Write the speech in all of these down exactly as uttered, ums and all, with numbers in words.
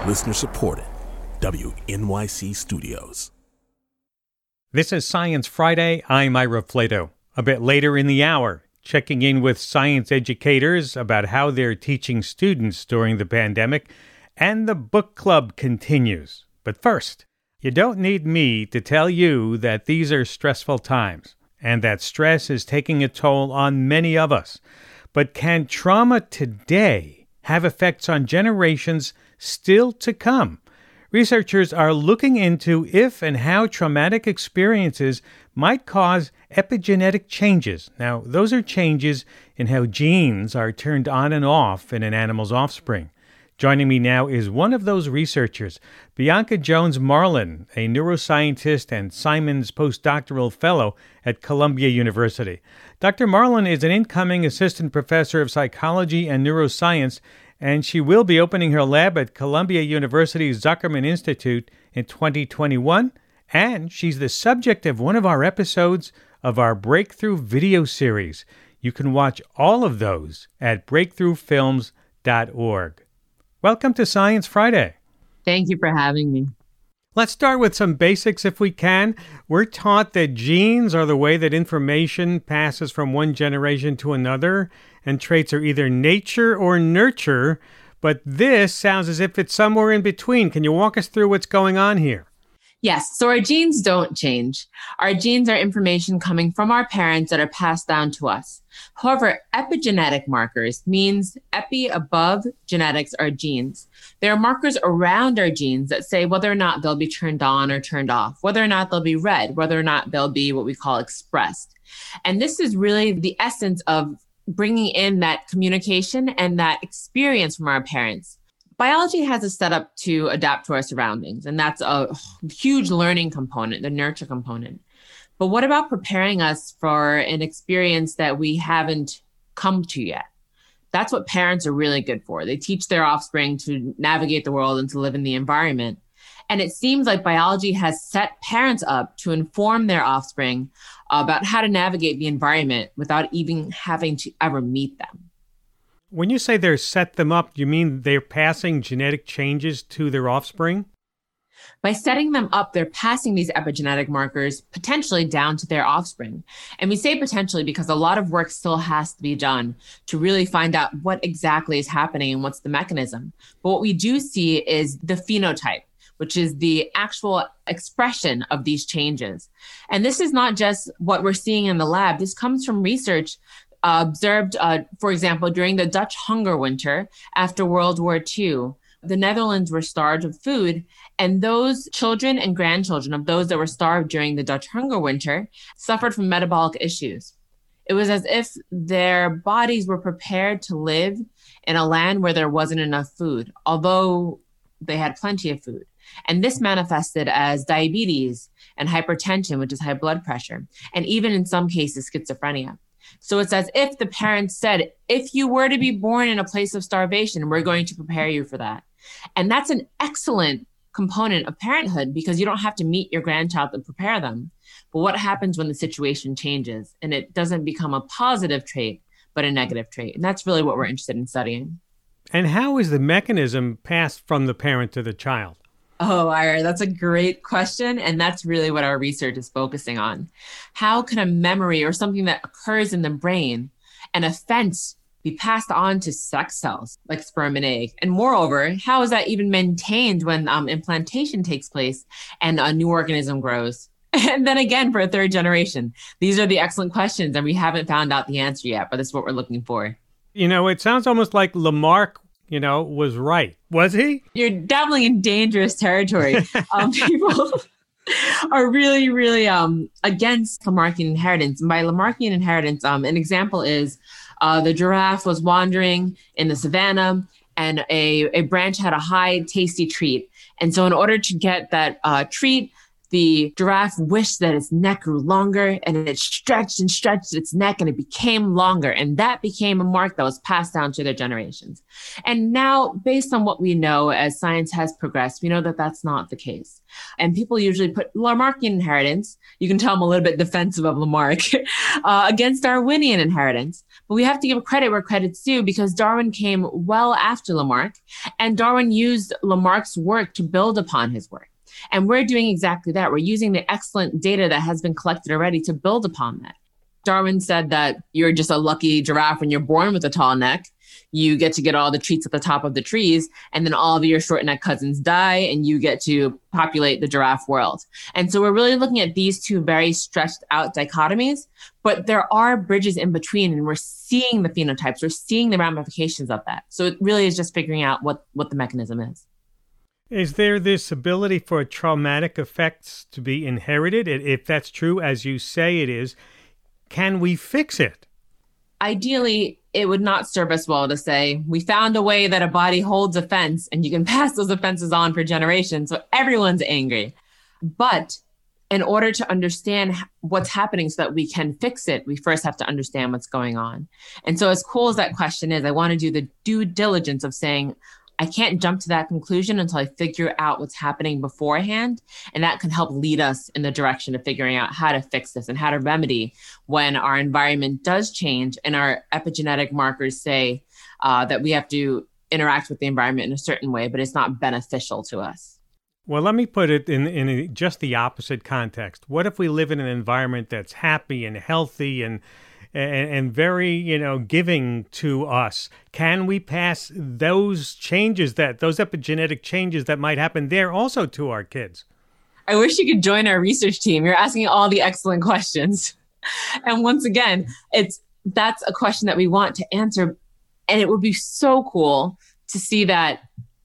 Listener supported. W N Y C Studios. This is Science Friday. I'm Ira Flato. A bit later in the hour, checking in with science educators about how they're teaching students during the pandemic, and the book club continues. But first, you don't need me to tell you that these are stressful times, and that stress is taking a toll on many of us. But can trauma today have effects on generations still to come? Researchers are looking into if and how traumatic experiences might cause epigenetic changes. Now, those are changes in how genes are turned on and off in an animal's offspring. Joining me now is one of those researchers, Bianca Jones-Marlin, a neuroscientist and Simons postdoctoral fellow at Columbia University. Doctor Marlin is an incoming assistant professor of psychology and neuroscience, and she will be opening her lab at Columbia University's Zuckerman Institute in twenty twenty-one, and she's the subject of one of our episodes of our Breakthrough video series. You can watch all of those at breakthrough films dot org. Welcome to Science Friday. Thank you for having me. Let's start with some basics if we can. We're taught that genes are the way that information passes from one generation to another, and traits are either nature or nurture, but this sounds as if it's somewhere in between. Can you walk us through what's going on here? Yes, so our genes don't change. Our genes are information coming from our parents that are passed down to us. However, epigenetic markers means epi above genetics are genes. There are markers around our genes that say whether or not they'll be turned on or turned off, whether or not they'll be read, whether or not they'll be what we call expressed. And this is really the essence of bringing in that communication and that experience from our parents. Biology has a setup to adapt to our surroundings, and that's a huge learning component, the nurture component. But what about preparing us for an experience that we haven't come to yet? That's what parents are really good for. They teach their offspring to navigate the world and to live in the environment. And it seems like biology has set parents up to inform their offspring about how to navigate the environment without even having to ever meet them. When you say they're set them up, you mean they're passing genetic changes to their offspring? By setting them up, they're passing these epigenetic markers potentially down to their offspring. And we say potentially because a lot of work still has to be done to really find out what exactly is happening and what's the mechanism. But what we do see is the phenotype, which is the actual expression of these changes. And this is not just what we're seeing in the lab. This comes from research Uh, observed, uh, for example, during the Dutch hunger winter after World War Two. The Netherlands were starved of food, and those children and grandchildren of those that were starved during the Dutch hunger winter suffered from metabolic issues. It was as if their bodies were prepared to live in a land where there wasn't enough food, although they had plenty of food. And this manifested as diabetes and hypertension, which is high blood pressure, and even in some cases, schizophrenia. So it's as if the parents said, if you were to be born in a place of starvation, we're going to prepare you for that. And that's an excellent component of parenthood because you don't have to meet your grandchild to prepare them. But what happens when the situation changes and it doesn't become a positive trait, but a negative trait? And that's really what we're interested in studying. And how is the mechanism passed from the parent to the child? Oh, Ira, that's a great question. And that's really what our research is focusing on. How can a memory or something that occurs in the brain, an offense, be passed on to sex cells like sperm and egg? And moreover, how is that even maintained when um, implantation takes place and a new organism grows? And then again, for a third generation, these are the excellent questions. And we haven't found out the answer yet, but that's what we're looking for. You know, it sounds almost like Lamarck, you know, was right. Was he? You're definitely in dangerous territory. um, people are really, really um, against Lamarckian inheritance. And by Lamarckian inheritance, um, an example is uh, the giraffe was wandering in the savannah and a, a branch had a high, tasty treat. And so in order to get that uh, treat, the giraffe wished that its neck grew longer, and it stretched and stretched its neck, and it became longer. And that became a mark that was passed down to their generations. And now, based on what we know as science has progressed, we know that that's not the case. And people usually put Lamarckian inheritance, you can tell I'm a little bit defensive of Lamarck, uh, against Darwinian inheritance. But we have to give credit where credit's due, because Darwin came well after Lamarck, and Darwin used Lamarck's work to build upon his work. And we're doing exactly that. We're using the excellent data that has been collected already to build upon that. Darwin said that you're just a lucky giraffe when you're born with a tall neck. You get to get all the treats at the top of the trees, and then all of your short neck cousins die, and you get to populate the giraffe world. And so we're really looking at these two very stretched out dichotomies, but there are bridges in between, and we're seeing the phenotypes, we're seeing the ramifications of that. So it really is just figuring out what, what the mechanism is. Is there this ability for traumatic effects to be inherited? If that's true, as you say it is, can we fix it? Ideally, it would not serve us well to say, we found a way that a body holds offense and you can pass those offenses on for generations, so everyone's angry. But in order to understand what's happening so that we can fix it, we first have to understand what's going on. And so as cool as that question is, I want to do the due diligence of saying, I can't jump to that conclusion until I figure out what's happening beforehand. And that can help lead us in the direction of figuring out how to fix this and how to remedy when our environment does change and our epigenetic markers say uh, that we have to interact with the environment in a certain way, but it's not beneficial to us. Well, let me put it in, in a, just the opposite context. What if we live in an environment that's happy and healthy and And, and very, you know, giving to us? Can we pass those changes, that those epigenetic changes that might happen there also to our kids? I wish you could join our research team. You're asking all the excellent questions. And once again, it's that's a question that we want to answer. And it would be so cool to see that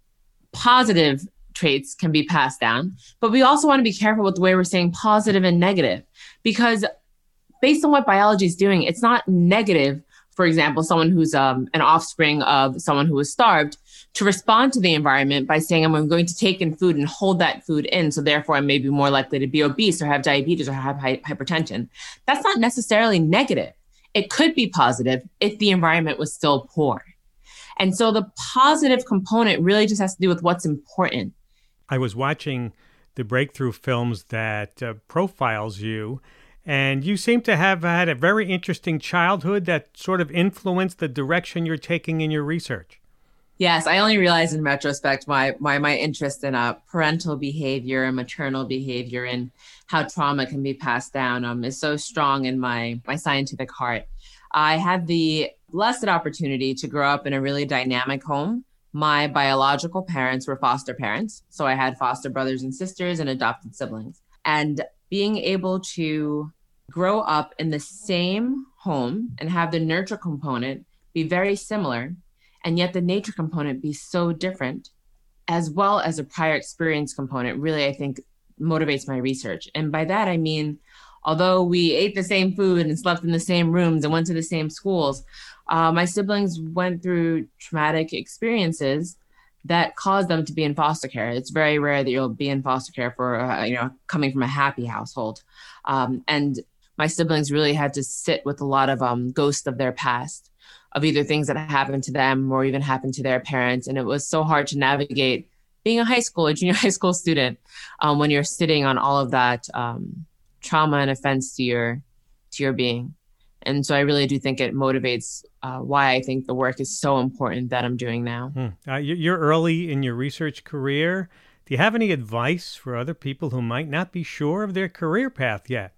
positive traits can be passed down. But we also want to be careful with the way we're saying positive and negative, because based on what biology is doing, it's not negative, for example, someone who's um, an offspring of someone who was starved, to respond to the environment by saying, I'm going to take in food and hold that food in, so therefore I may be more likely to be obese or have diabetes or have hy- hypertension. That's not necessarily negative. It could be positive if the environment was still poor. And so the positive component really just has to do with what's important. I was watching the Breakthrough films that uh, profiles you, and you seem to have had a very interesting childhood that sort of influenced the direction you're taking in your research. Yes, I only realized in retrospect my my, my interest in uh, parental behavior and maternal behavior and how trauma can be passed down um, is so strong in my, my scientific heart. I had the blessed opportunity to grow up in a really dynamic home. My biological parents were foster parents, so I had foster brothers and sisters and adopted siblings. And being able to grow up in the same home and have the nurture component be very similar, and yet the nature component be so different, as well as a prior experience component, really, I think, motivates my research. And by that, I mean, although we ate the same food and slept in the same rooms and went to the same schools, uh, my siblings went through traumatic experiences that caused them to be in foster care. It's very rare that you'll be in foster care for, uh, you know, coming from a happy household. Um, and my siblings really had to sit with a lot of um, ghosts of their past, of either things that happened to them or even happened to their parents. And it was so hard to navigate being a high school or junior high school student um, when you're sitting on all of that um, trauma and offense to your, to your being. And so I really do think it motivates uh, why I think the work is so important that I'm doing now. Hmm. Uh, you're early in your research career. Do you have any advice for other people who might not be sure of their career path yet?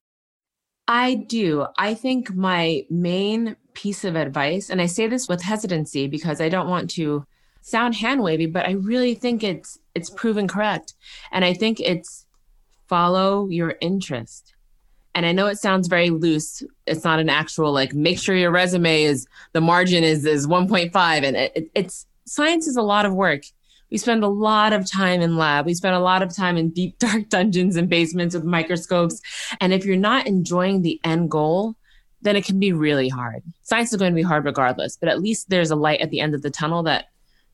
I do. I think my main piece of advice, and I say this with hesitancy because I don't want to sound hand-wavy, but I really think it's it's proven correct. And I think it's follow your interest. And I know it sounds very loose. It's not an actual, like, make sure your resume is, the margin is, is one point five. And it, it's, science is a lot of work. We spend a lot of time in lab. We spend a lot of time in deep, dark dungeons and basements with microscopes. And if you're not enjoying the end goal, then it can be really hard. Science is going to be hard regardless, but at least there's a light at the end of the tunnel that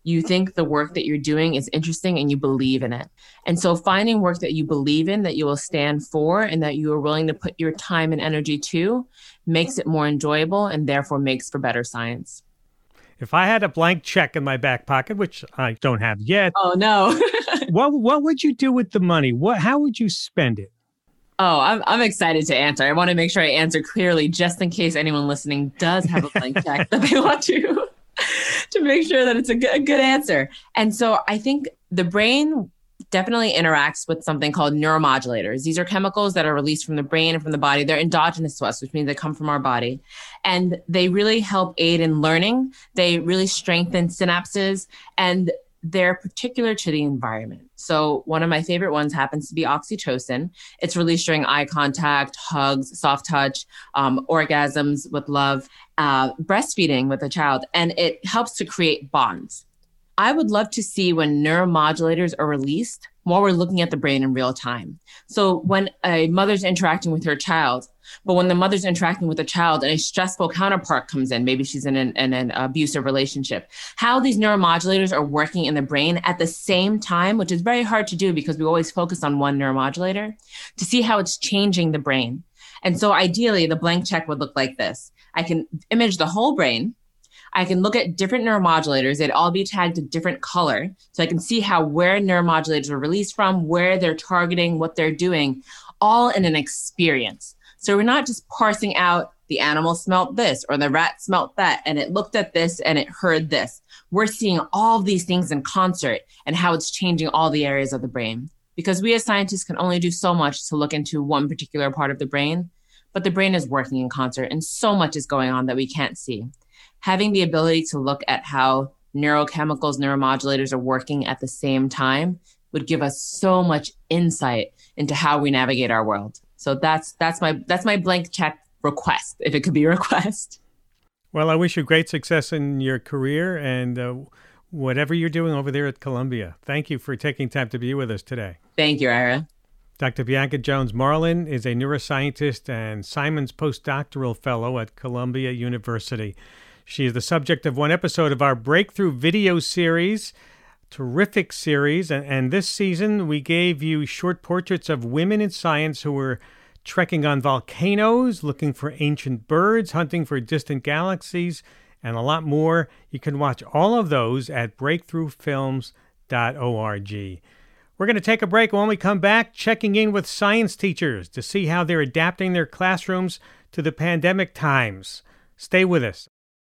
you think the work that you're doing is interesting and you believe in it. And so finding work that you believe in, that you will stand for, and that you are willing to put your time and energy to makes it more enjoyable and therefore makes for better science. If I had a blank check in my back pocket, which I don't have yet. Oh, no. what what would you do with the money? What how would you spend it? Oh, I'm I'm excited to answer. I want to make sure I answer clearly just in case anyone listening does have a blank check that they want to to make sure that it's a good, a good answer. And so I think the brain definitely interacts with something called neuromodulators. These are chemicals that are released from the brain and from the body. They're endogenous to us, which means they come from our body. And they really help aid in learning. They really strengthen synapses, and they're particular to the environment. So one of my favorite ones happens to be oxytocin. It's released during eye contact, hugs, soft touch, um, orgasms with love, uh, breastfeeding with a child, and it helps to create bonds. I would love to see when neuromodulators are released while we're looking at the brain in real time. So when a mother's interacting with her child, but when the mother's interacting with a child and a stressful counterpart comes in, maybe she's in an, in an abusive relationship, how these neuromodulators are working in the brain at the same time, which is very hard to do because we always focus on one neuromodulator, to see how it's changing the brain. And so ideally, the blank check would look like this. I can image the whole brain. I can look at different neuromodulators. They'd all be tagged a different color. So I can see how where neuromodulators are released from, where they're targeting, what they're doing, all in an experience. So we're not just parsing out the animal smelt this or the rat smelt that, and it looked at this and it heard this. We're seeing all of these things in concert and how it's changing all the areas of the brain. Because we as scientists can only do so much to look into one particular part of the brain, but the brain is working in concert and so much is going on that we can't see. Having the ability to look at how neurochemicals, neuromodulators are working at the same time would give us so much insight into how we navigate our world. So that's that's my that's my blank check request, if it could be a request. Well, I wish you great success in your career and uh, whatever you're doing over there at Columbia. Thank you for taking time to be with us today. Thank you, Ira. Doctor Bianca Jones-Marlin is a neuroscientist and Simons Postdoctoral Fellow at Columbia University. She is the subject of one episode of our Breakthrough video series, terrific series. And, and this season, we gave you short portraits of women in science who were trekking on volcanoes, looking for ancient birds, hunting for distant galaxies, and a lot more. You can watch all of those at breakthrough films dot org. We're going to take a break. When we come back, checking in with science teachers to see how they're adapting their classrooms to the pandemic times. Stay with us.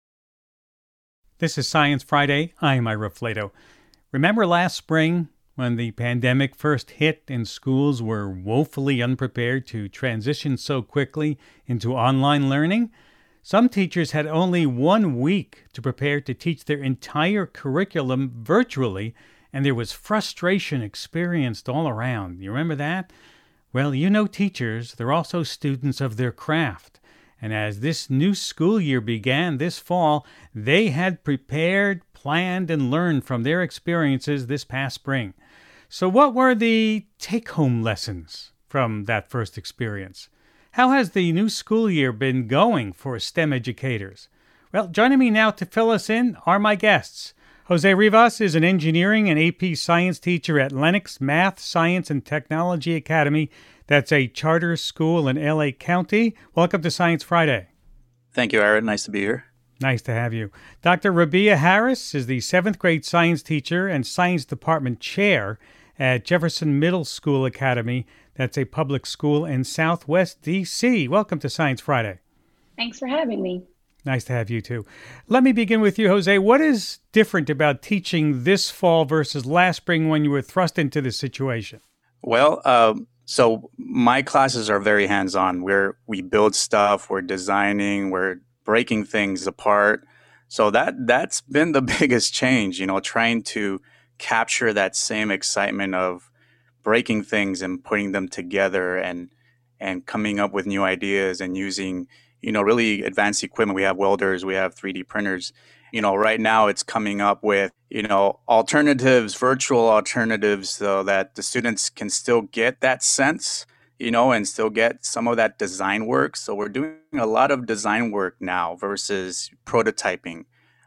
This is Science Friday. I'm Ira Flato. Remember last spring when the pandemic first hit and schools were woefully unprepared to transition so quickly into online learning? Some teachers had only one week to prepare to teach their entire curriculum virtually, and there was frustration experienced all around. You remember that? Well, you know teachers, they're also students of their craft. And as this new school year began this fall, they had prepared, planned, and learned from their experiences this past spring. So what were the take-home lessons from that first experience? How has the new school year been going for STEM educators? Well, joining me now to fill us in are my guests. Jose Rivas is an engineering and A P science teacher at Lenox Math, Science, and Technology Academy. That's a charter school in L A County. Welcome to Science Friday. Thank you, Aaron. Nice to be here. Nice to have you. Doctor Rabia Harris is the seventh grade science teacher and science department chair at Jefferson Middle School Academy. That's a public school in Southwest D C. Welcome to Science Friday. Thanks for having me. Nice to have you too. Let me begin with you, Jose. What is different about teaching this fall versus last spring when you were thrust into this situation? Well, um, so my classes are very hands-on. We're we build stuff, we're designing, we're breaking things apart. So that that's been the biggest change, you know, trying to capture that same excitement of breaking things and putting them together and and coming up with new ideas and using, you know, really advanced equipment. We have welders, we have three D printers. You know, right now it's coming up with, you know, alternatives, virtual alternatives, so that the students can still get that sense, you know, and still get some of that design work. So we're doing a lot of design work now versus prototyping.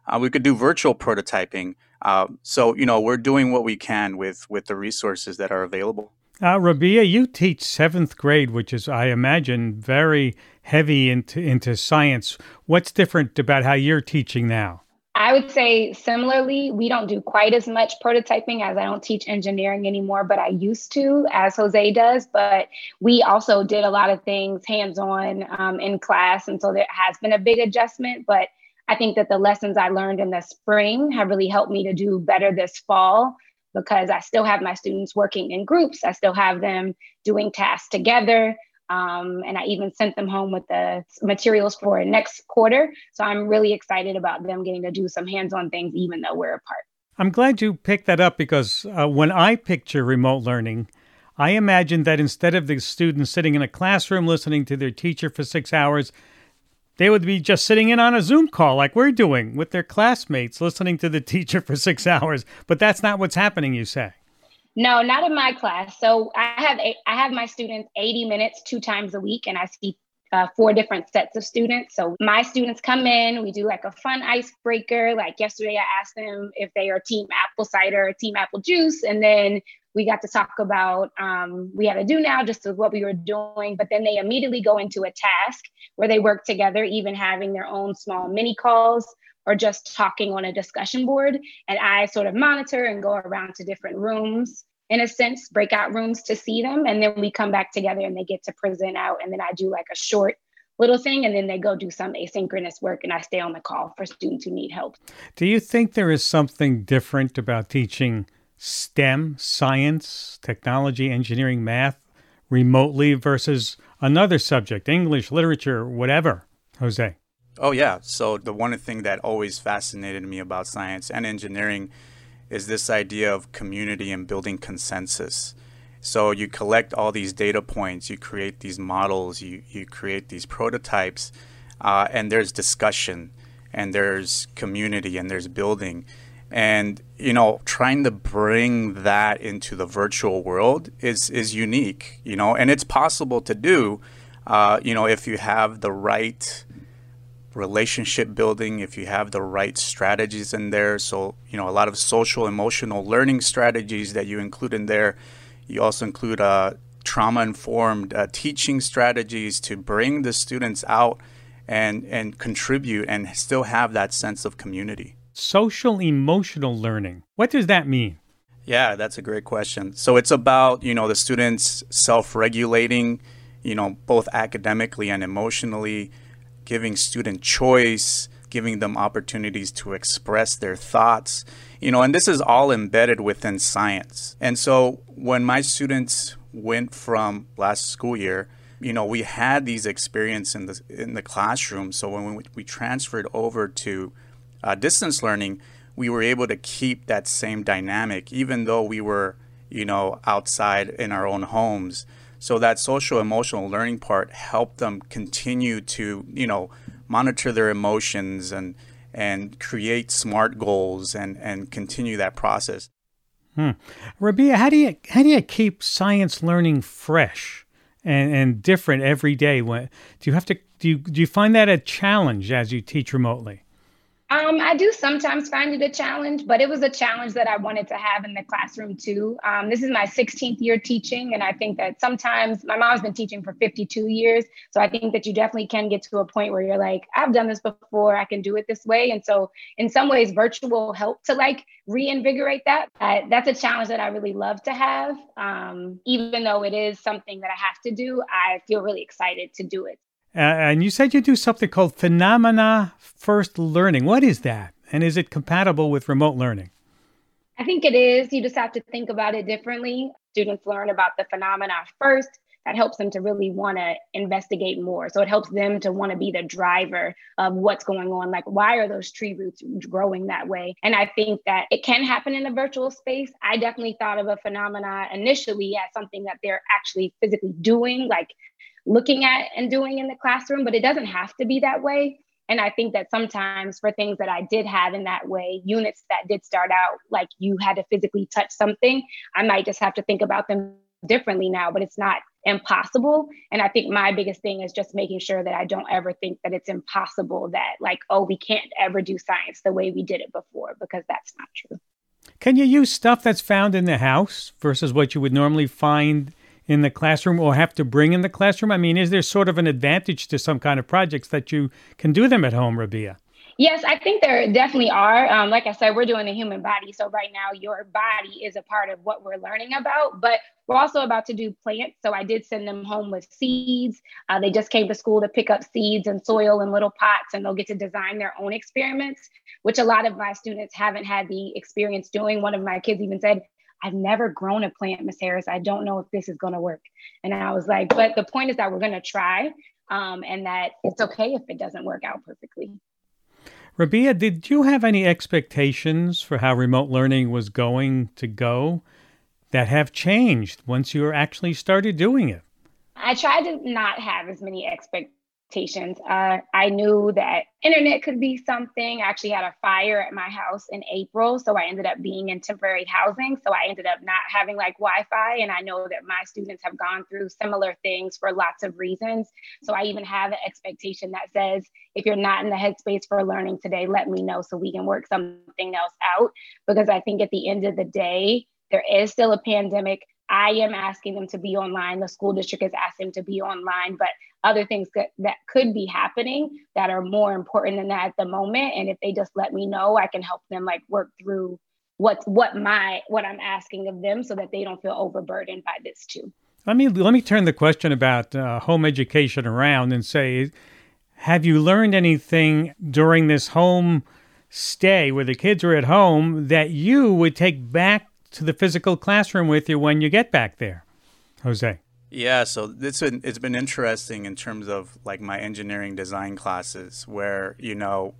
Uh, we could do virtual prototyping. Uh, so, you know, we're doing what we can with, with the resources that are available. Uh, Rabia, you teach seventh grade, which is, I imagine, very heavy into, into science. What's different about how you're teaching now? I would say similarly, we don't do quite as much prototyping as I don't teach engineering anymore, but I used to, as Jose does. But we also did a lot of things hands-on um, in class. And so there has been a big adjustment. But I think that the lessons I learned in the spring have really helped me to do better this fall, because I still have my students working in groups. I still have them doing tasks together. Um, and I even sent them home with the materials for next quarter. So I'm really excited about them getting to do some hands-on things, even though we're apart. I'm glad you picked that up, because uh, when I picture remote learning, I imagine that instead of the students sitting in a classroom listening to their teacher for six hours, they would be just sitting in on a Zoom call like we're doing with their classmates, listening to the teacher for six hours. But that's not what's happening, you say. No, not in my class. So I have a, I have my students eighty minutes two times a week, and I see uh, four different sets of students. So my students come in, we do like a fun icebreaker. Like yesterday, I asked them if they are team apple cider or team apple juice. And then we got to talk about, um, we had a do now just with what we were doing, but then they immediately go into a task where they work together, even having their own small mini calls or just talking on a discussion board. And I sort of monitor and go around to different rooms, in a sense, breakout rooms to see them. And then we come back together and they get to present out. And then I do like a short little thing, and then they go do some asynchronous work, and I stay on the call for students who need help. Do you think there is something different about teaching STEM, science, technology, engineering, math, remotely versus another subject, English, literature, whatever? Jose? Oh, yeah. So the one thing that always fascinated me about science and engineering is this idea of community and building consensus. So you collect all these data points, you create these models, you, you create these prototypes, uh, and there's discussion, and there's community, and there's building. And, you know, trying to bring that into the virtual world is, is unique, you know, and it's possible to do, uh, you know, if you have the right relationship building, if you have the right strategies in there. So, you know, a lot of social emotional learning strategies that you include in there. You also include uh, trauma-informed uh, teaching strategies to bring the students out and, and contribute and still have that sense of community. Social emotional learning. What does that mean? Yeah, that's a great question. So it's about, you know, the students self-regulating, you know, both academically and emotionally, giving student choice, giving them opportunities to express their thoughts, you know, and this is all embedded within science. And so when my students went from last school year, you know, we had these experiences in the, in the classroom. So when we, we transferred over to uh, distance learning, we were able to keep that same dynamic, even though we were, you know, outside in our own homes. So that social emotional learning part helped them continue to, you know, monitor their emotions and and create SMART goals and, and continue that process. Hmm. Rabia, how do you how do you keep science learning fresh and, and different every day? When do you have to do you do you find that a challenge as you teach remotely? Um, I do sometimes find it a challenge, but it was a challenge that I wanted to have in the classroom too. Um, this is my sixteenth year teaching, and I think that sometimes my mom's been teaching for fifty-two years. So I think that you definitely can get to a point where you're like, I've done this before, I can do it this way. And so in some ways, virtual help to like reinvigorate that. Uh, that's a challenge that I really love to have. Um, even though it is something that I have to do, I feel really excited to do it. Uh, and you said you do something called phenomena first learning. What is that? And is it compatible with remote learning? I think it is. You just have to think about it differently. Students learn about the phenomena first. That helps them to really want to investigate more. So it helps them to want to be the driver of what's going on. Like, why are those tree roots growing that way? And I think that it can happen in a virtual space. I definitely thought of a phenomena initially as something that they're actually physically doing, like looking at and doing in the classroom, but it doesn't have to be that way. And I think that sometimes for things that I did have in that way, units that did start out like you had to physically touch something, I might just have to think about them differently now, but it's not impossible. And I think my biggest thing is just making sure that I don't ever think that it's impossible, that like, oh, we can't ever do science the way we did it before, because that's not true. Can you use stuff that's found in the house versus what you would normally find in the classroom or have to bring in the classroom? I mean, is there sort of an advantage to some kind of projects that you can do them at home, Rabia? Yes, I think there definitely are. Um, like I said, we're doing the human body. So right now, your body is a part of what we're learning about, but we're also about to do plants. So I did send them home with seeds. Uh, they just came to school to pick up seeds and soil in little pots, and they'll get to design their own experiments, which a lot of my students haven't had the experience doing. One of my kids even said, I've never grown a plant, Miz Harris. I don't know if this is going to work. And I was like, but the point is that we're going to try, um, and that it's okay if it doesn't work out perfectly. Rabia, did you have any expectations for how remote learning was going to go that have changed once you actually started doing it? I tried to not have as many expectations. Uh, I knew that internet could be something. I actually had a fire at my house in April, so I ended up being in temporary housing. So I ended up not having like Wi-Fi, and I know that my students have gone through similar things for lots of reasons. So I even have an expectation that says, if you're not in the headspace for learning today, let me know so we can work something else out. Because I think at the end of the day, there is still a pandemic. I am asking them to be online. The school district has asked them to be online, but other things that, that could be happening that are more important than that at the moment. And if they just let me know, I can help them like work through what what my what I'm asking of them so that they don't feel overburdened by this too. Let me let me turn the question about uh, home education around and say, have you learned anything during this home stay where the kids are at home that you would take back to the physical classroom with you when you get back there? Jose. Yeah, so it's been, it's been interesting in terms of like my engineering design classes where, you know,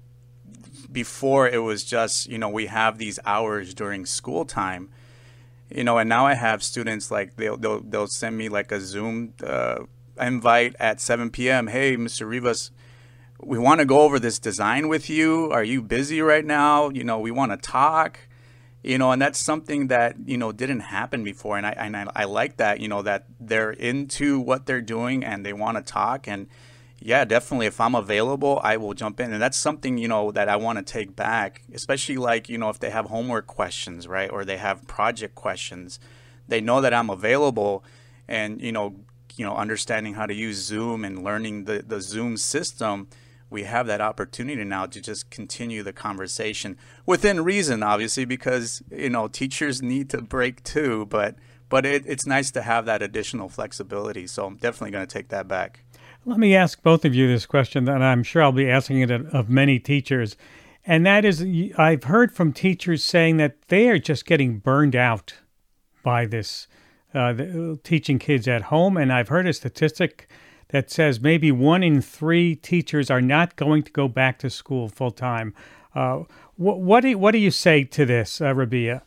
before it was just, you know, we have these hours during school time, you know, and now I have students like they'll, they'll, they'll send me like a Zoom uh, invite at seven p.m. Hey, Mister Rivas, we want to go over this design with you. Are you busy right now? You know, we want to talk. You know, and that's something that, you know, didn't happen before. And I and I, I like that, you know, that they're into what they're doing and they want to talk. And yeah, definitely, if I'm available, I will jump in. And that's something, you know, that I want to take back, especially like, you know, if they have homework questions, right, or they have project questions, they know that I'm available. And, you know, you know, understanding how to use Zoom and learning the, the Zoom system, we have that opportunity now to just continue the conversation within reason, obviously, because, you know, teachers need to break too. But but it, it's nice to have that additional flexibility. So I'm definitely going to take that back. Let me ask both of you this question, and I'm sure I'll be asking it of many teachers. And that is, I've heard from teachers saying that they are just getting burned out by this uh, the, teaching kids at home. And I've heard a statistic that says maybe one in three teachers are not going to go back to school full time. Uh, wh- what do what do you say to this, uh, Rabia?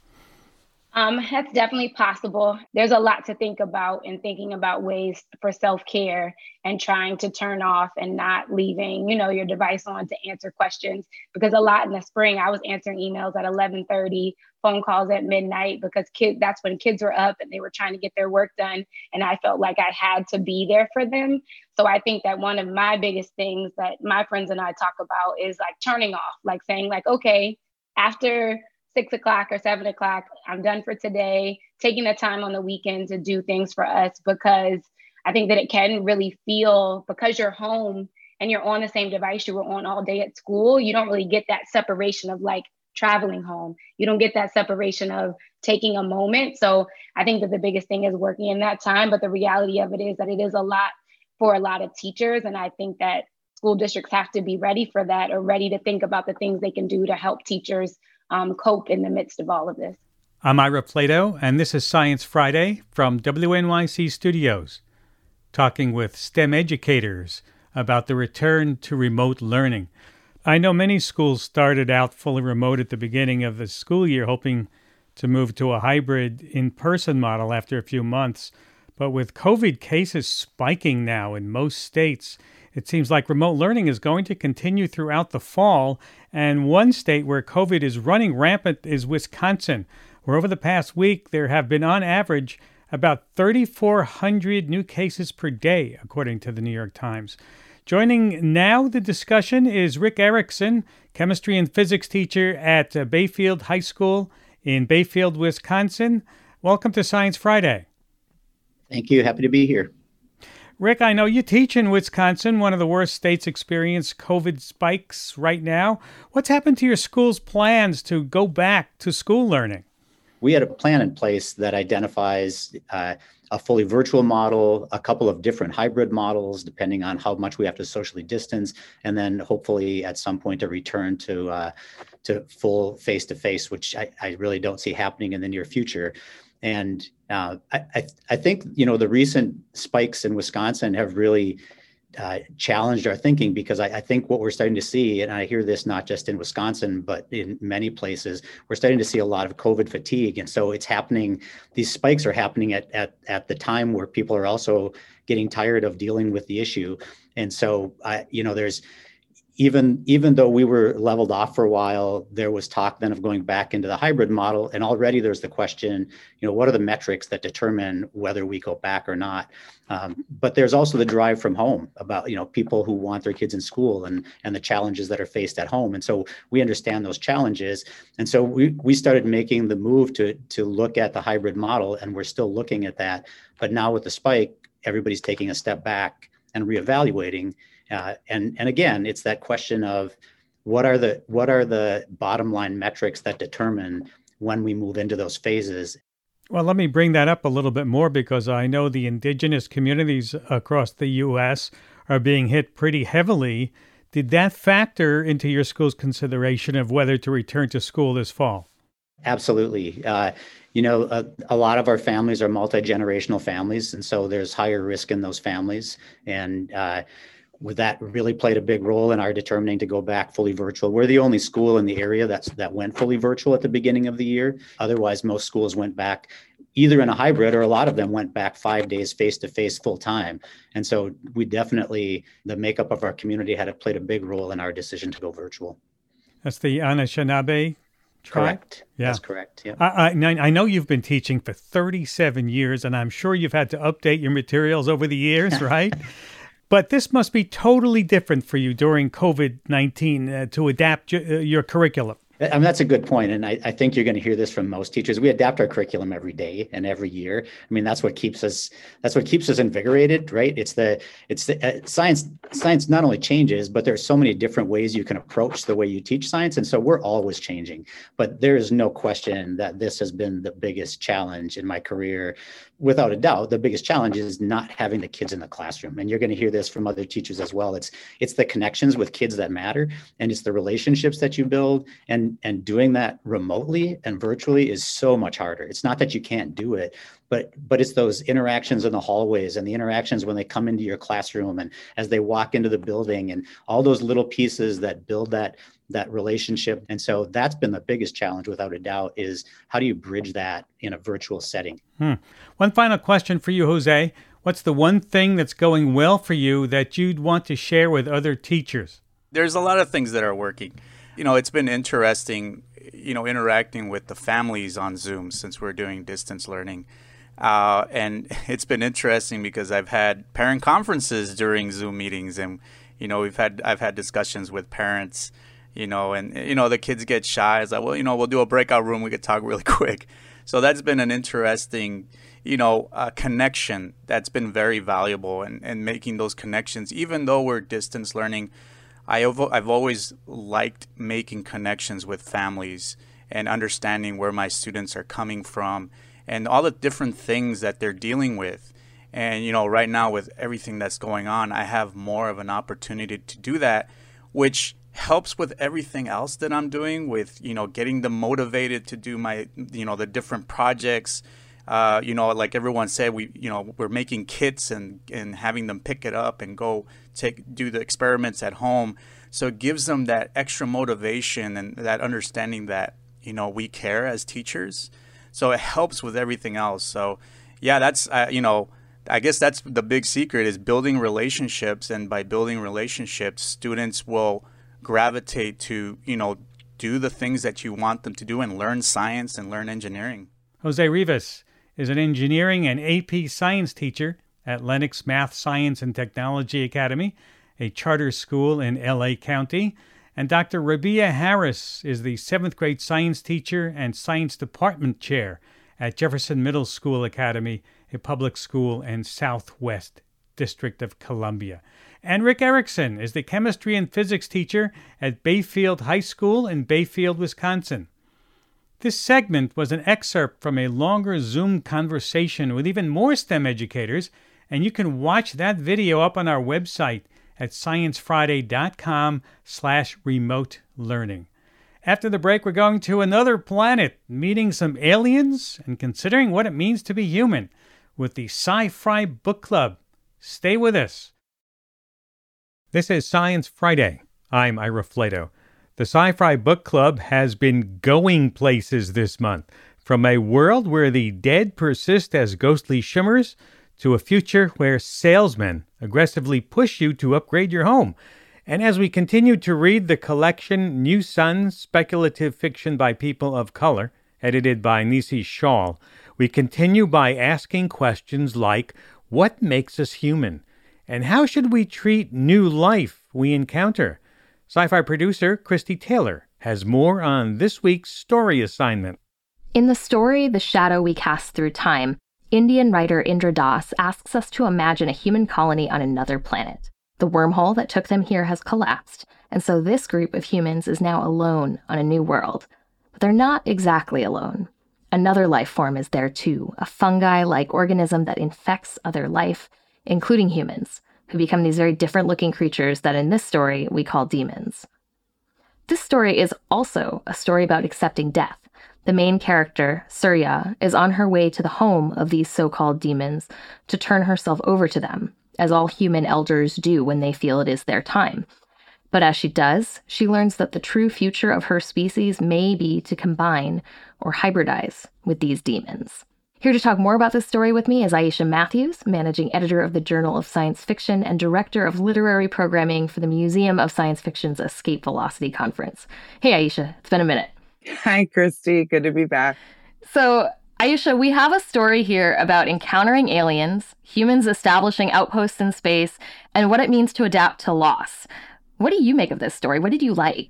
Um, that's definitely possible. There's a lot to think about and thinking about ways for self-care and trying to turn off and not leaving, you know, your device on to answer questions. Because a lot in the spring, I was answering emails at eleven thirty, phone calls at midnight, because kids, that's when kids were up and they were trying to get their work done. And I felt like I had to be there for them. So I think that one of my biggest things that my friends and I talk about is like turning off, like saying like, okay, after six o'clock or seven o'clock, I'm done for today, taking the time on the weekend to do things for us, because I think that it can really feel, because you're home and you're on the same device you were on all day at school, you don't really get that separation of like traveling home. You don't get that separation of taking a moment. So I think that the biggest thing is working in that time. But the reality of it is that it is a lot for a lot of teachers. And I think that school districts have to be ready for that, or ready to think about the things they can do to help teachers Um, cope in the midst of all of this. I'm Ira Flato, and this is Science Friday from W N Y C Studios, talking with STEM educators about the return to remote learning. I know many schools started out fully remote at the beginning of the school year, hoping to move to a hybrid in-person model after a few months. But with COVID cases spiking now in most states, it seems like remote learning is going to continue throughout the fall. And one state where COVID is running rampant is Wisconsin, where over the past week there have been on average about thirty-four hundred new cases per day, according to the New York Times. Joining now the discussion is Rick Erickson, chemistry and physics teacher at uh, Bayfield High School in Bayfield, Wisconsin. Welcome to Science Friday. Thank you. Happy to be here. Rick, I know you teach in Wisconsin, one of the worst states experience COVID spikes right now. What's happened to your school's plans to go back to school learning? We had a plan in place that identifies uh, a fully virtual model, a couple of different hybrid models, depending on how much we have to socially distance, and then hopefully at some point a return to uh, to full face-to-face, which I, I really don't see happening in the near future. And uh, I, I, I think, you know, the recent spikes in Wisconsin have really uh, challenged our thinking, because I, I think what we're starting to see, and I hear this not just in Wisconsin, but in many places, we're starting to see a lot of COVID fatigue. And so it's happening, these spikes are happening at, at, at the time where people are also getting tired of dealing with the issue. And so, I, you know, there's, Even even though we were leveled off for a while, there was talk then of going back into the hybrid model. And already there's the question, you know, what are the metrics that determine whether we go back or not? Um, but there's also the drive from home about, you know, people who want their kids in school and, and the challenges that are faced at home. And so we understand those challenges. And so we, we started making the move to, to look at the hybrid model, and we're still looking at that. But now with the spike, everybody's taking a step back and reevaluating. Uh, and and again, it's that question of what are the what are the bottom line metrics that determine when we move into those phases. Well, let me bring that up a little bit more, because I know the indigenous communities across the U S are being hit pretty heavily. Did that factor into your school's consideration of whether to return to school this fall? Absolutely. Uh, you know, a, a lot of our families are multi-generational families, and so there's higher risk in those families. And uh, With that really played a big role in our determining to go back fully virtual. We're the only school in the area that's that went fully virtual at the beginning of the year. Otherwise, most schools went back either in a hybrid, or a lot of them went back five days face-to-face full time. And so we definitely, the makeup of our community had played a big role in our decision to go virtual. That's the Anishinaabe tribe? Correct. Yeah. That's correct. Yeah. I, I, I know you've been teaching for thirty-seven years, and I'm sure you've had to update your materials over the years, right? But this must be totally different for you during COVID nineteen uh, to adapt your, uh, your curriculum. I mean, that's a good point. And I, I think you're going to hear this from most teachers. We adapt our curriculum every day and every year. I mean, that's what keeps us, that's what keeps us invigorated, right? It's the, it's the uh, science, science not only changes, but there's so many different ways you can approach the way you teach science. And so we're always changing, but there is no question that this has been the biggest challenge in my career. Without a doubt, the biggest challenge is not having the kids in the classroom. And you're going to hear this from other teachers as well. It's, it's the connections with kids that matter, and it's the relationships that you build. And And doing that remotely and virtually is so much harder. It's not that you can't do it, but but it's those interactions in the hallways and the interactions when they come into your classroom and as they walk into the building, and all those little pieces that build that that relationship. And so that's been the biggest challenge, without a doubt, is how do you bridge that in a virtual setting? Hmm. One final question for you, Jose. What's the one thing that's going well for you that you'd want to share with other teachers? There's a lot of things that are working. You know, it's been interesting, you know, interacting with the families on Zoom since we're doing distance learning. Uh, and it's been interesting because I've had parent conferences during Zoom meetings, and, you know, we've had, I've had discussions with parents, you know, and, you know, the kids get shy. It's like, well, you know, we'll do a breakout room. We could talk really quick. So that's been an interesting, you know, uh, connection that's been very valuable, and, and making those connections, even though we're distance learning. I have, I've always liked making connections with families and understanding where my students are coming from and all the different things that they're dealing with. And, you know, right now with everything that's going on, I have more of an opportunity to do that, which helps with everything else that I'm doing with, you know, getting them motivated to do my, you know, the different projects. Uh, you know, like everyone said, we, you know, we're making kits and, and having them pick it up and go take, do the experiments at home. So it gives them that extra motivation and that understanding that, you know, we care as teachers. So it helps with everything else. So yeah, that's, uh, you know, I guess that's the big secret, is building relationships. And by building relationships, students will gravitate to, you know, do the things that you want them to do and learn science and learn engineering. Jose Rivas is an engineering and A P science teacher at Lennox Math, Science, and Technology Academy, a charter school in L A County. And Doctor Rabia Harris is the seventh grade science teacher and science department chair at Jefferson Middle School Academy, a public school in Southwest District of Columbia. And Rick Erickson is the chemistry and physics teacher at Bayfield High School in Bayfield, Wisconsin. This segment was an excerpt from a longer Zoom conversation with even more STEM educators, and you can watch that video up on our website at sciencefriday.com slash remote learning. After the break, we're going to another planet, meeting some aliens and considering what it means to be human with the Sci-Fi Book Club. Stay with us. This is Science Friday. I'm Ira Flato. The Sci-Fi Book Club has been going places this month, from a world where the dead persist as ghostly shimmers to a future where salesmen aggressively push you to upgrade your home. And as we continue to read the collection New Suns, Speculative Fiction by People of Color, edited by Nisi Shawl, we continue by asking questions like, what makes us human? And how should we treat new life we encounter? Sci-Fi producer Christy Taylor has more on this week's story assignment. In the story, The Shadow We Cast Through Time, Indian writer Indra Das asks us to imagine a human colony on another planet. The wormhole that took them here has collapsed, and so this group of humans is now alone on a new world. But they're not exactly alone. Another life form is there too, a fungi-like organism that infects other life, including humans, who become these very different-looking creatures that in this story we call demons. This story is also a story about accepting death. The main character, Surya, is on her way to the home of these so-called demons to turn herself over to them, as all human elders do when they feel it is their time. But as she does, she learns that the true future of her species may be to combine or hybridize with these demons. Here to talk more about this story with me is Aisha Matthews, managing editor of the Journal of Science Fiction and director of literary programming for the Museum of Science Fiction's Escape Velocity Conference. Hey, Aisha, it's been a minute. Hi, Christy. Good to be back. So, Aisha, we have a story here about encountering aliens, humans establishing outposts in space, and what it means to adapt to loss. What do you make of this story? What did you like?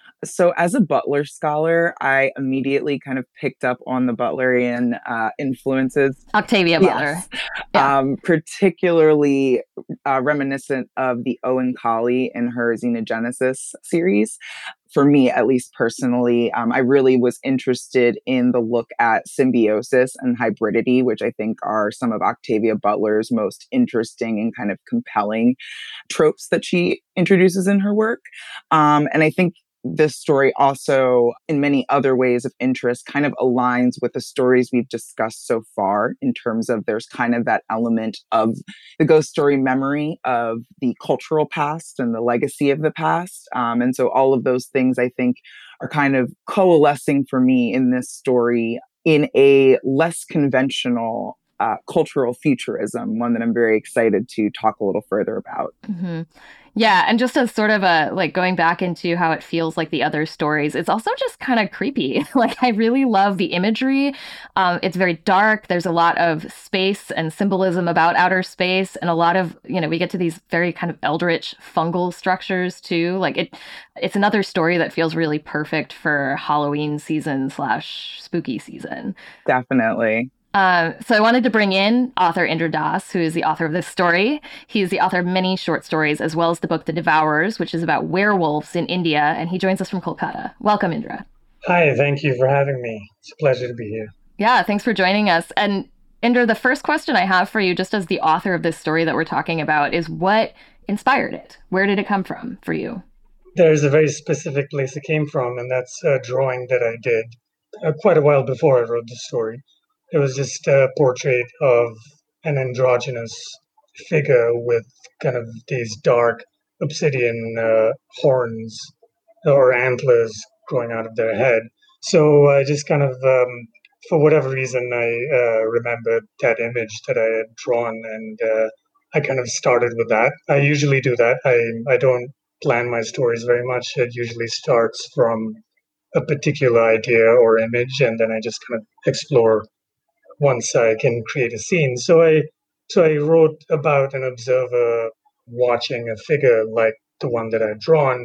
So as a Butler scholar, I immediately kind of picked up on the Butlerian uh, influences. Octavia Butler. Yes. Yeah. Um, particularly uh, reminiscent of the Owen Collie in her Xenogenesis series. For me, at least personally, um, I really was interested in the look at symbiosis and hybridity, which I think are some of Octavia Butler's most interesting and kind of compelling tropes that she introduces in her work. Um, and I think this story also, in many other ways of interest, kind of aligns with the stories we've discussed so far in terms of there's kind of that element of the ghost story memory of the cultural past and the legacy of the past. Um, and so all of those things, I think, are kind of coalescing for me in this story in a less conventional uh, cultural futurism, one that I'm very excited to talk a little further about. Mm-hmm. Yeah, and just as sort of a, like, going back into how it feels like the other stories, it's also just kind of creepy. Like, I really love the imagery. Um, it's very dark. There's a lot of space and symbolism about outer space, and a lot of, you know, we get to these very kind of eldritch fungal structures too. Like, it, it's another story that feels really perfect for Halloween season slash spooky season. Definitely. Uh, so I wanted to bring in author Indra Das, who is the author of this story. He's the author of many short stories, as well as the book The Devourers, which is about werewolves in India, and he joins us from Kolkata. Welcome, Indra. Hi, thank you for having me. It's a pleasure to be here. Yeah, thanks for joining us. And Indra, the first question I have for you, just as the author of this story that we're talking about, is what inspired it? Where did it come from for you? There's a very specific place it came from, and that's a drawing that I did uh, quite a while before I wrote the story. It was just a portrait of an androgynous figure with kind of these dark obsidian uh, horns or antlers growing out of their head. So I just kind of, um, for whatever reason, I uh, remembered that image that I had drawn, and uh, I kind of started with that. I usually do that. I, I don't plan my stories very much. It usually starts from a particular idea or image, and then I just kind of explore once I can create a scene. So I so I wrote about an observer watching a figure like the one that I'd drawn,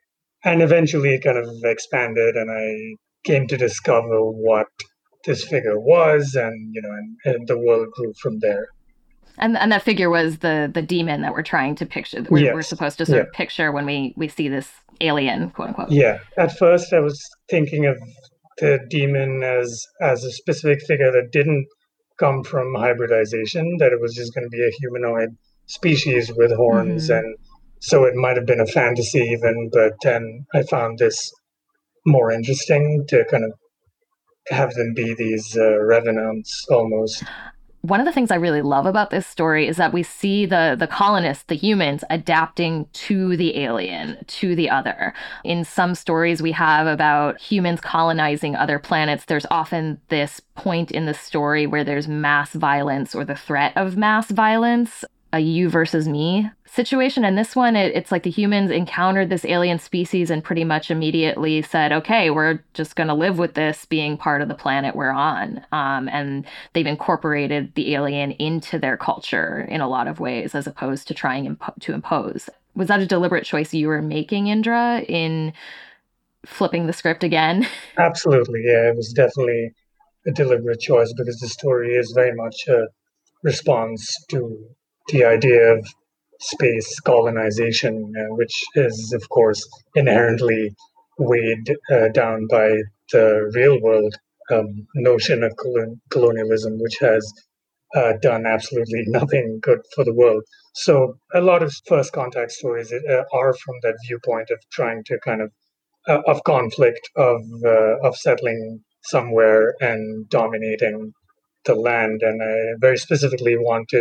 and eventually it kind of expanded, and I came to discover what this figure was, and you know, and, and the world grew from there. And and that figure was the the demon that we're trying to picture. We're, yes. we're supposed to sort yeah. of picture when we we see this alien, quote unquote. Yeah. At first, I was thinking of the demon as as a specific figure that didn't come from hybridization, that it was just going to be a humanoid species with horns, mm-hmm. and so it might have been a fantasy even. But then I found this more interesting, to kind of have them be these uh, revenants almost. One of the things I really love about this story is that we see the the colonists, the humans, adapting to the alien, to the other. In some stories we have about humans colonizing other planets, there's often this point in the story where there's mass violence or the threat of mass violence, a you versus me situation. And this one, it, it's like the humans encountered this alien species and pretty much immediately said, okay, we're just going to live with this being part of the planet we're on. Um, and they've incorporated the alien into their culture in a lot of ways, as opposed to trying impo- to impose. Was that a deliberate choice you were making, Indra, in flipping the script again? Absolutely. Yeah, it was definitely a deliberate choice, because the story is very much a response to the idea of space colonization, uh, which is, of course, inherently weighed uh, down by the real world um, notion of colon- colonialism, which has uh, done absolutely nothing good for the world. So a lot of first contact stories uh, are from that viewpoint of trying to kind of uh, of conflict, of uh, of settling somewhere and dominating the land. And I very specifically wanted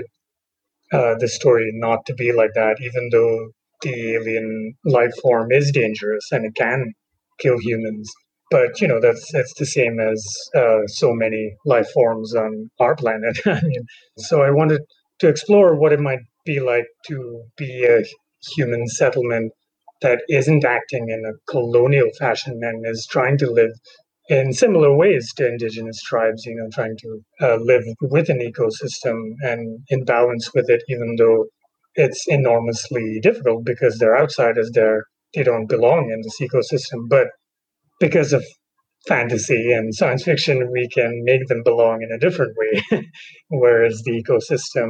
Uh, the story not to be like that, even though the alien life form is dangerous and it can kill humans. But you know, that's that's the same as uh, so many life forms on our planet. I mean, so I wanted to explore what it might be like to be a human settlement that isn't acting in a colonial fashion and is trying to live in similar ways to indigenous tribes, you know, trying to uh, live with an ecosystem and in balance with it, even though it's enormously difficult because they're outsiders, they're, they don't belong in this ecosystem. But because of fantasy and science fiction, we can make them belong in a different way, whereas the ecosystem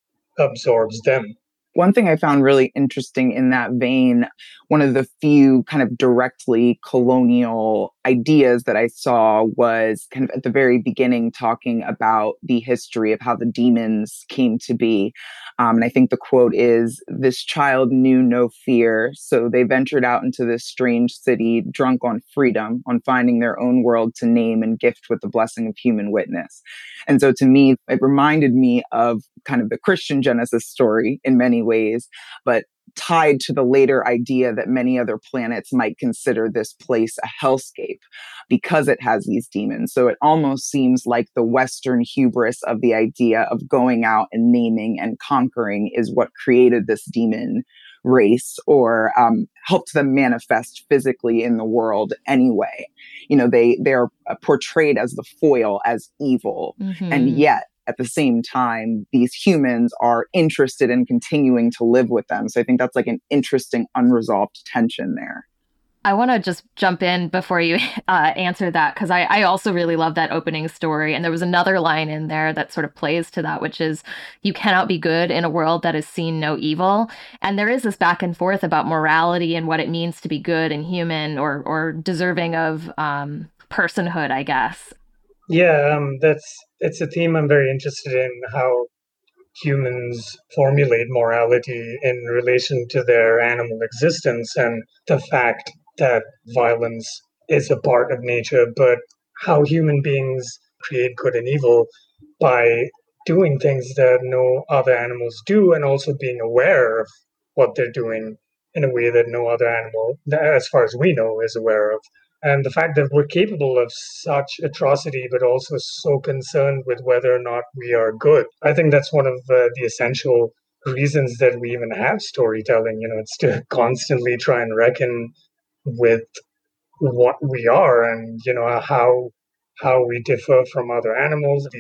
absorbs them. One thing I found really interesting in that vein, one of the few kind of directly colonial ideas that I saw was kind of at the very beginning talking about the history of how the demons came to be. Um, and I think the quote is, "This child knew no fear, so they ventured out into this strange city, drunk on freedom, on finding their own world to name and gift with the blessing of human witness." And so to me, it reminded me of kind of the Christian Genesis story in many ways, but tied to the later idea that many other planets might consider this place a hellscape because it has these demons. So it almost seems like the Western hubris of the idea of going out and naming and conquering is what created this demon race, or um, helped them manifest physically in the world anyway. You know, they, they're portrayed as the foil, as evil, mm-hmm. and yet at the same time, these humans are interested in continuing to live with them. So I think that's like an interesting unresolved tension there. I want to just jump in before you uh, answer that, because I, I also really love that opening story. And there was another line in there that sort of plays to that, which is, you cannot be good in a world that has seen no evil. And there is this back and forth about morality and what it means to be good and human, or or deserving of um, personhood, I guess. Yeah, um, that's it's a theme I'm very interested in, how humans formulate morality in relation to their animal existence, and the fact that violence is a part of nature, but how human beings create good and evil by doing things that no other animals do, and also being aware of what they're doing in a way that no other animal, as far as we know, is aware of. And the fact that we're capable of such atrocity, but also so concerned with whether or not we are good. I think that's one of uh, the essential reasons that we even have storytelling. You know, it's to constantly try and reckon with what we are, and, you know, how how we differ from other animals. These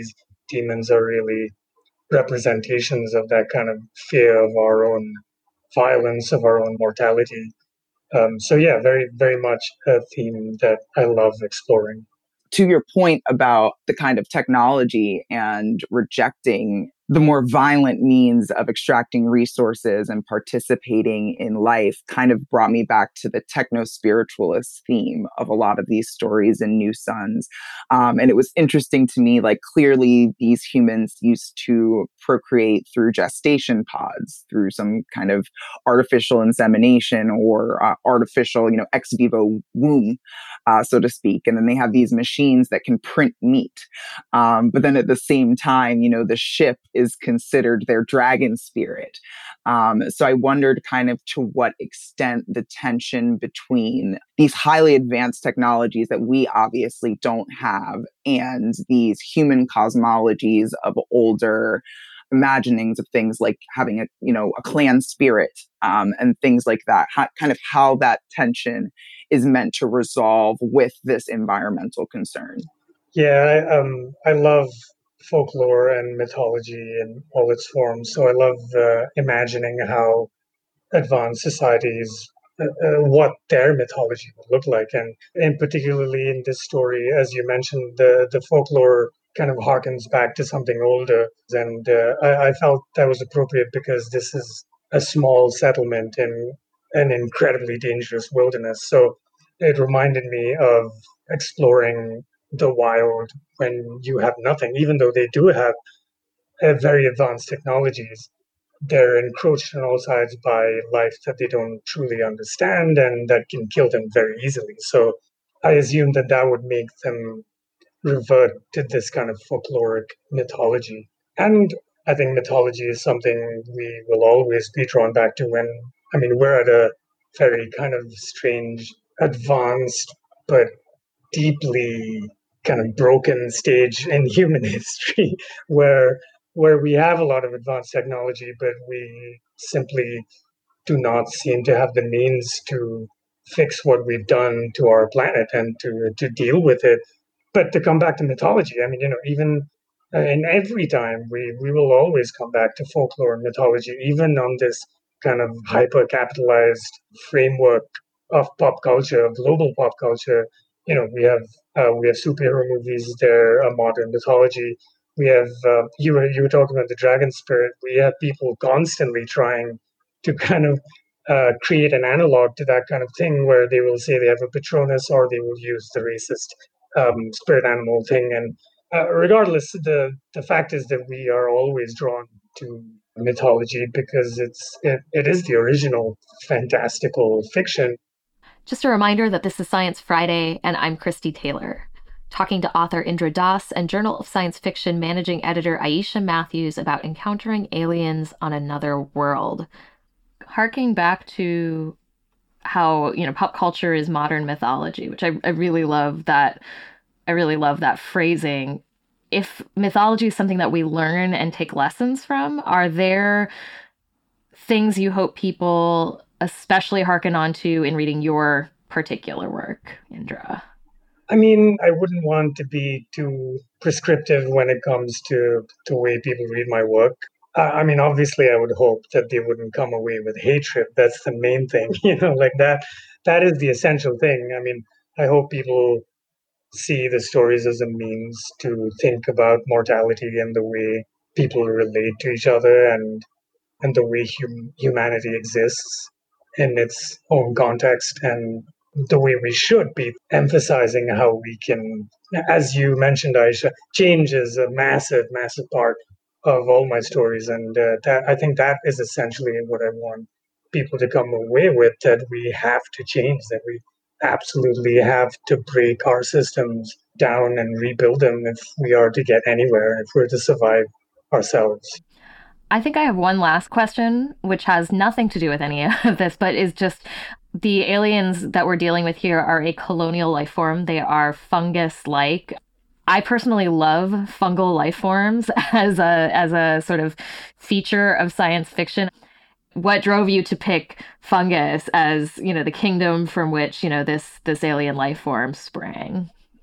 demons are really representations of that kind of fear of our own violence, of our own mortality. Um, so yeah, very, very much a theme that I love exploring. To your point about the kind of technology and rejecting the more violent means of extracting resources and participating in life kind of brought me back to the techno-spiritualist theme of a lot of these stories in New Suns. Um, and it was interesting to me, like clearly these humans used to procreate through gestation pods, through some kind of artificial insemination or uh, artificial, you know, ex vivo womb, uh, so to speak. And then they have these machines that can print meat. Um, but then at the same time, you know, the ship is considered their dragon spirit. Um, so I wondered kind of to what extent the tension between these highly advanced technologies that we obviously don't have and these human cosmologies of older imaginings of things like having a, you know, a clan spirit um, and things like that, how, kind of how that tension is meant to resolve with this environmental concern. Yeah, I, um, I love folklore and mythology in all its forms. So I love uh, imagining how advanced societies, uh, uh, what their mythology would look like. And, and particularly in this story, as you mentioned, the, the folklore kind of harkens back to something older. And uh, I, I felt that was appropriate because this is a small settlement in an incredibly dangerous wilderness. So it reminded me of exploring the wild when you have nothing, even though they do have uh, very advanced technologies. They're encroached on all sides by life that they don't truly understand and that can kill them very easily. So I assume that that would make them revert to this kind of folkloric mythology. And I think mythology is something we will always be drawn back to when, I mean, we're at a very kind of strange, advanced, but deeply kind of broken stage in human history where where we have a lot of advanced technology, but we simply do not seem to have the means to fix what we've done to our planet and to, to deal with it. But to come back to mythology, I mean, you know, even uh, in every time, we, we will always come back to folklore and mythology, even on this kind of hyper-capitalized framework of pop culture, of global pop culture. You know, we have uh, we have superhero movies. They're a modern mythology. We have uh, you were you were talking about the dragon spirit. We have people constantly trying to kind of uh, create an analog to that kind of thing, where they will say they have a Patronus, or they will use the racist um, spirit animal thing. And uh, regardless, the the fact is that we are always drawn to mythology because it's it, it is the original fantastical fiction. Just a reminder that this is Science Friday, and I'm Christy Taylor, talking to author Indra Das and Journal of Science Fiction managing editor Aisha Matthews about encountering aliens on another world. Harking back to how, you know, pop culture is modern mythology, which I, I really love that. I really love that phrasing. If mythology is something that we learn and take lessons from, are there things you hope people especially hearken on to in reading your particular work, Indra? I mean, I wouldn't want to be too prescriptive when it comes to the way people read my work. Uh, I mean, obviously, I would hope that they wouldn't come away with hatred. That's the main thing, you know, like that. That is the essential thing. I mean, I hope people see the stories as a means to think about mortality and the way people relate to each other and and the way hum- humanity exists in its own context, and the way we should be emphasizing how we can, as you mentioned, Aisha, change is a massive, massive part of all my stories. And uh, that, I think that is essentially what I want people to come away with, that we have to change, that we absolutely have to break our systems down and rebuild them if we are to get anywhere, if we're to survive ourselves. I think I have one last question, which has nothing to do with any of this, but is just the aliens that we're dealing with here are a colonial life form. They are fungus-like. I personally love fungal life forms as a as a sort of feature of science fiction. What drove you to pick fungus as, you know, the kingdom from which, you know, this this alien life form sprang?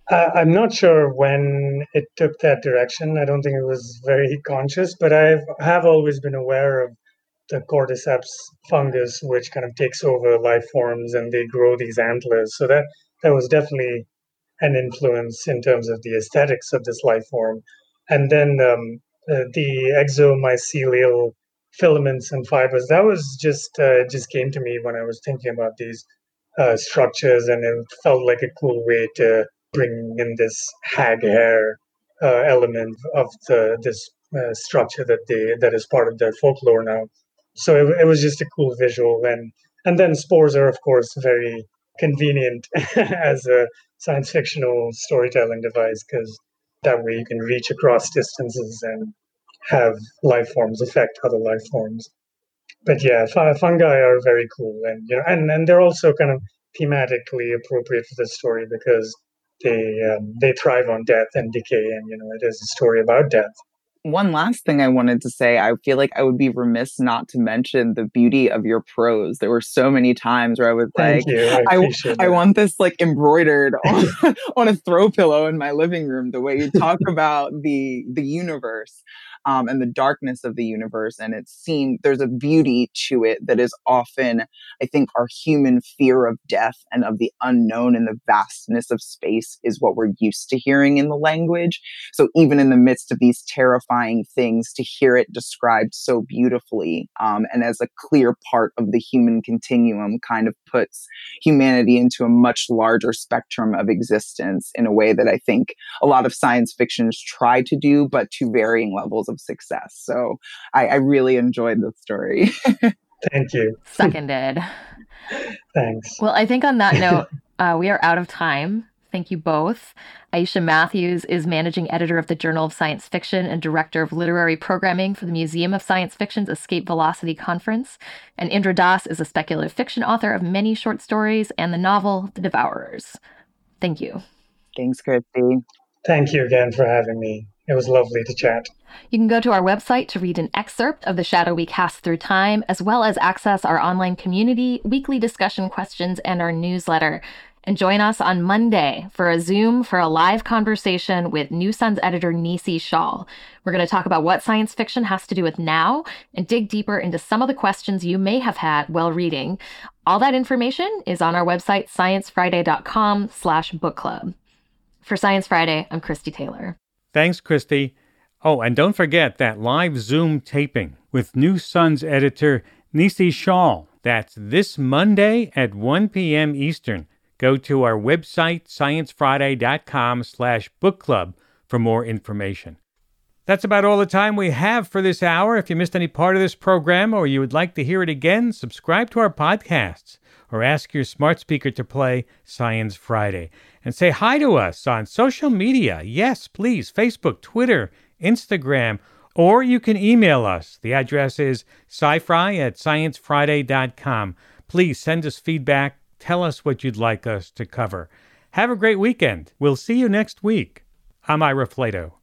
Uh, I'm not sure when it took that direction. I don't think it was very conscious, but I have always been aware of the cordyceps fungus, which kind of takes over life forms and they grow these antlers. So that that was definitely an influence in terms of the aesthetics of this life form. And then um, uh, the exomycelial filaments and fibers, that was just uh, just came to me when I was thinking about these uh, structures, and it felt like a cool way to bring in this hag hair uh, element of the this uh, structure that they that is part of their folklore now. So it, it was just a cool visual, and and then spores are of course very convenient as a science fictional storytelling device, because that way you can reach across distances and have life forms affect other life forms. But yeah, fungi are very cool, and you know, and, and they're also kind of thematically appropriate for this story because they um, they thrive on death and decay, and you know, it is a story about death. One last thing I wanted to say, I feel like I would be remiss not to mention the beauty of your prose. There were so many times where I was Thank like, you. I, I, appreciate I that. want this like embroidered on, on a throw pillow in my living room, the way you talk about the the universe. Um, and the darkness of the universe. And it seemed there's a beauty to it that is often, I think, our human fear of death and of the unknown and the vastness of space is what we're used to hearing in the language. So even in the midst of these terrifying things, to hear it described so beautifully um, and as a clear part of the human continuum kind of puts humanity into a much larger spectrum of existence in a way that I think a lot of science fictions try to do, but to varying levels of success. So I, I really enjoyed the story. Thank you. Seconded. Thanks. Well, I think on that note, uh, we are out of time. Thank you both. Aisha Matthews is managing editor of the Journal of Science Fiction and director of literary programming for the Museum of Science Fiction's Escape Velocity Conference. And Indra Das is a speculative fiction author of many short stories and the novel The Devourers. Thank you. Thanks, Christy. Thank you again for having me. It was lovely to chat. You can go to our website to read an excerpt of The Shadow We Cast Through Time, as well as access our online community, weekly discussion questions, and our newsletter. And join us on Monday for a Zoom for a live conversation with New Suns editor Nisi Shawl. We're going to talk about what science fiction has to do with now and dig deeper into some of the questions you may have had while reading. All that information is on our website, sciencefriday.com slash book club. For Science Friday, I'm Christy Taylor. Thanks, Christy. Oh, and don't forget that live Zoom taping with New Suns editor Nisi Shawl. That's this Monday at one p.m. Eastern. Go to our website, sciencefriday.com slash book club for more information. That's about all the time we have for this hour. If you missed any part of this program or you would like to hear it again, subscribe to our podcasts or ask your smart speaker to play Science Friday. And say hi to us on social media. Yes, please, Facebook, Twitter, Instagram, or you can email us. The address is scifri at sciencefriday dot com. Please send us feedback. Tell us what you'd like us to cover. Have a great weekend. We'll see you next week. I'm Ira Flato.